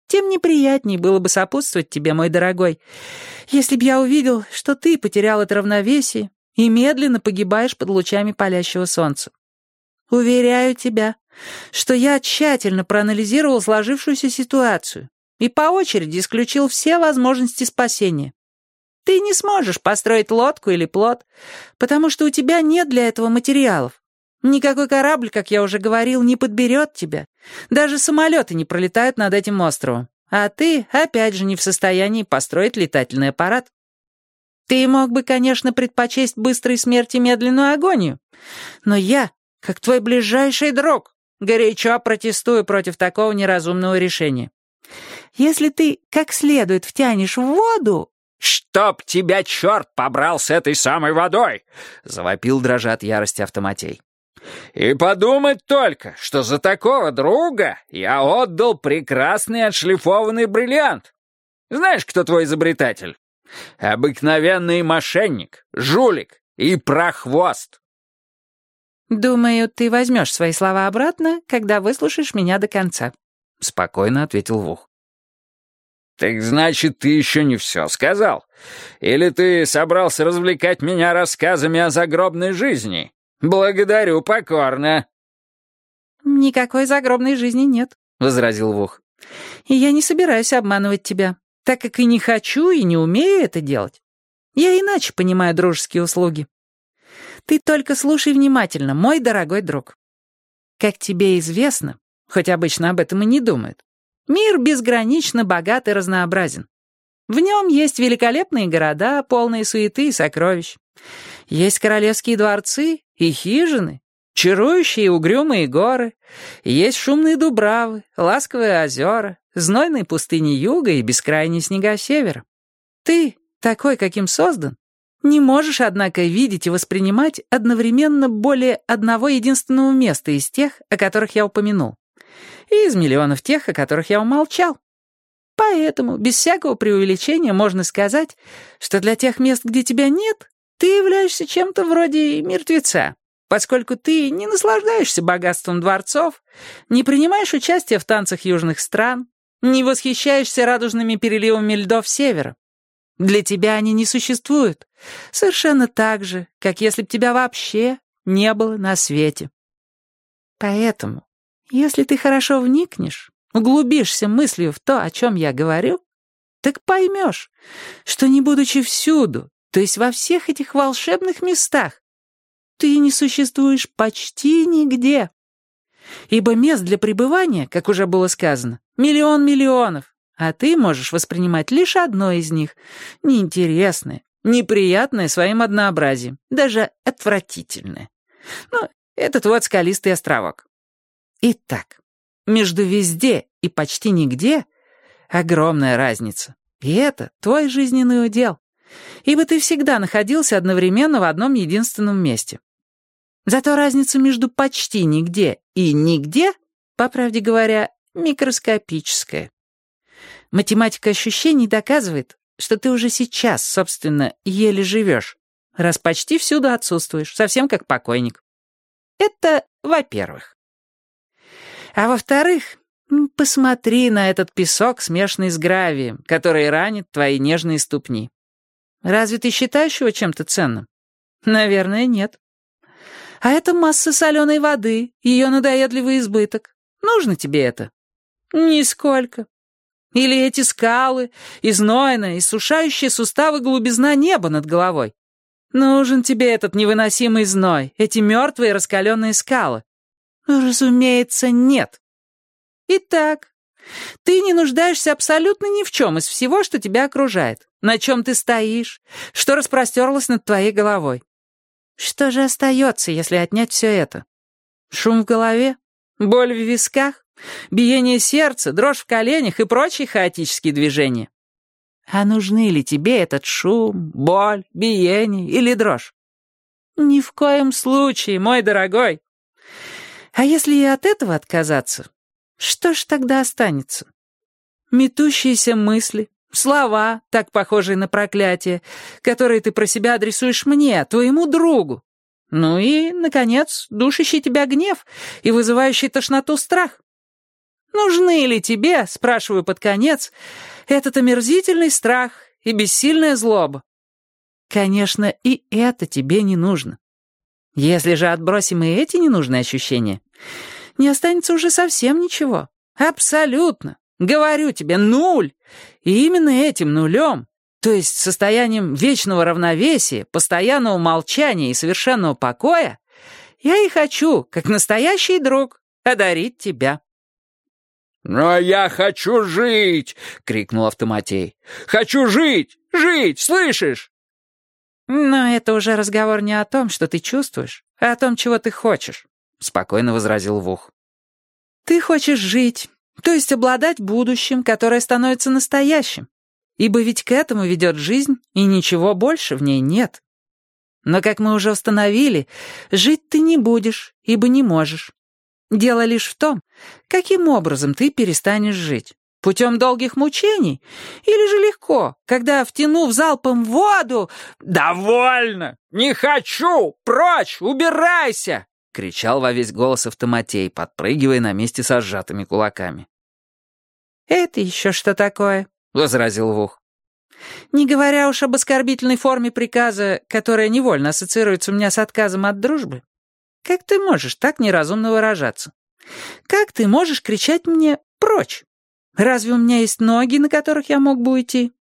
тем неприятней было бы сопутствовать тебе, мой дорогой, если б я увидел, что ты потерял это равновесие и медленно погибаешь под лучами палящего солнца. Уверяю тебя, что я тщательно проанализировал сложившуюся ситуацию и по очереди исключил все возможности спасения. Ты не сможешь построить лодку или плот, потому что у тебя нет для этого материалов. Никакой корабль, как я уже говорил, не подберет тебя. Даже самолеты не пролетают над этим островом. А ты, опять же, не в состоянии построить летательный аппарат. Ты мог бы, конечно, предпочесть быстрой смерти медленную агонию. Но я, как твой ближайший друг, горячо протестую против такого неразумного решения. Если ты как следует втянешь в воду... «Чтоб тебя черт побрал с этой самой водой!» — завопил, дрожа от ярости Автоматей. «И подумать только, что за такого друга я отдал прекрасный отшлифованный бриллиант. Знаешь, кто твой изобретатель? Обыкновенный мошенник, жулик и прохвост». «Думаю, ты возьмешь свои слова обратно, когда выслушаешь меня до конца», — спокойно ответил Вух. «Так значит, ты еще не все сказал? Или ты собрался развлекать меня рассказами о загробной жизни? Благодарю покорно». «Никакой загробной жизни нет», — возразил Вух. «И я не собираюсь обманывать тебя, так как и не хочу, и не умею это делать. Я иначе понимаю дружеские услуги. Ты только слушай внимательно, мой дорогой друг. Как тебе известно, хоть обычно об этом и не думают, мир безгранично богат и разнообразен. В нем есть великолепные города, полные суеты и сокровищ. Есть королевские дворцы и хижины, чарующие и угрюмые горы. Есть шумные дубравы, ласковые озера, знойные пустыни юга и бескрайние снега севера. Ты, такой, каким создан, не можешь, однако, видеть и воспринимать одновременно более одного единственного места из тех, о которых я упомянул, и из миллионов тех, о которых я умолчал. Поэтому, без всякого преувеличения, можно сказать, что для тех мест, где тебя нет, ты являешься чем-то вроде мертвеца, поскольку ты не наслаждаешься богатством дворцов, не принимаешь участия в танцах южных стран, не восхищаешься радужными переливами льдов севера. Для тебя они не существуют, совершенно так же, как если б тебя вообще не было на свете. Поэтому, если ты хорошо вникнешь, углубишься мыслью в то, о чем я говорю, так поймешь, что не будучи всюду, то есть во всех этих волшебных местах, ты не существуешь почти нигде. Ибо мест для пребывания, как уже было сказано, миллион миллионов, а ты можешь воспринимать лишь одно из них, неинтересное, неприятное своим однообразием, даже отвратительное. Ну, этот вот скалистый островок. Итак, между везде и почти нигде огромная разница. И это твой жизненный удел, ибо ты всегда находился одновременно в одном единственном месте. Зато разница между почти нигде и нигде, по правде говоря, микроскопическая. Математика ощущений доказывает, что ты уже сейчас, собственно, еле живешь, раз почти всюду отсутствуешь, совсем как покойник. Это во-первых. А во-вторых, посмотри на этот песок, смешанный с гравием, который ранит твои нежные ступни. Разве ты считаешь его чем-то ценным? Наверное, нет. А это масса соленой воды, ее надоедливый избыток. Нужно тебе это? Нисколько. Или эти скалы, изнойная, иссушающая суставы голубизна неба над головой. Нужен тебе этот невыносимый зной, эти мертвые раскаленные скалы? Разумеется, нет. Итак, ты не нуждаешься абсолютно ни в чем из всего, что тебя окружает, на чем ты стоишь, что распростерлось над твоей головой. Что же остается, если отнять все это? Шум в голове? Боль в висках? Биение сердца, дрожь в коленях и прочие хаотические движения? А нужны ли тебе этот шум, боль, биение или дрожь? Ни в коем случае, мой дорогой. А если и от этого отказаться, что ж тогда останется? Метущиеся мысли, слова, так похожие на проклятие, которые ты про себя адресуешь мне, твоему другу. Ну и, наконец, душащий тебя гнев и вызывающий тошноту страх. Нужны ли тебе, спрашиваю под конец, этот омерзительный страх и бессильная злоба? Конечно, и это тебе не нужно. Если же отбросим и эти ненужные ощущения, не останется уже совсем ничего. Абсолютно. Говорю тебе, нуль. И именно этим нулем, то есть состоянием вечного равновесия, постоянного молчания и совершенного покоя, я и хочу, как настоящий друг, одарить тебя. «Но я хочу жить!» — крикнул Автоматей. «Хочу жить! Жить! Слышишь?» «Но это уже разговор не о том, что ты чувствуешь, а о том, чего ты хочешь», — спокойно возразил Вух. «Ты хочешь жить, то есть обладать будущим, которое становится настоящим, ибо ведь к этому ведет жизнь, и ничего больше в ней нет. Но, как мы уже установили, жить ты не будешь, ибо не можешь. Дело лишь в том, каким образом ты перестанешь жить. Путем долгих мучений? Или же легко, когда, втянув залпом воду...» «Довольно! Не хочу! Прочь! Убирайся!» — кричал во весь голос Автоматей, подпрыгивая на месте со сжатыми кулаками. «Это еще что такое?» — возразил Вух. «Не говоря уж об оскорбительной форме приказа, которая невольно ассоциируется у меня с отказом от дружбы. Как ты можешь так неразумно выражаться? Как ты можешь кричать мне «прочь»? Разве у меня есть ноги, на которых я мог бы уйти?